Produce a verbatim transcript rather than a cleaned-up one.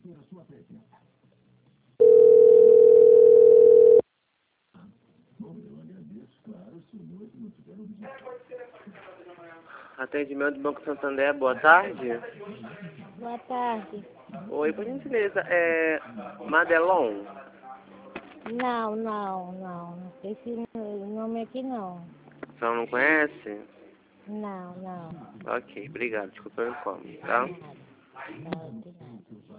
Atendimento do Banco Santander, boa tarde. Boa tarde. Oi, por gentileza, é Madelon? Não, não, não. Esse nome aqui não. A senhora não conhece? Não, não. Ok, obrigado, desculpa o incômodo, tá? Nada. Não, de nada.